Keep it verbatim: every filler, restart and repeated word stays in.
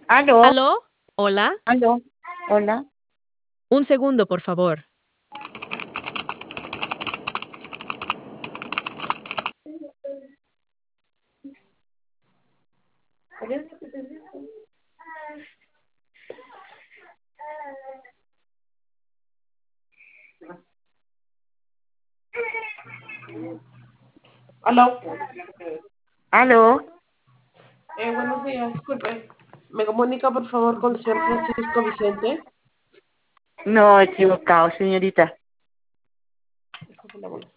¿Aló? ¿Aló? ¿Hola? ¿Aló? ¿Hola? Un segundo, por favor. Aló. ¿Aló? Eh, buenos días, disculpe. ¿Me comunica, por favor, con el señor Francisco Vicente? No, equivocado, señorita. Disculpe la molestia.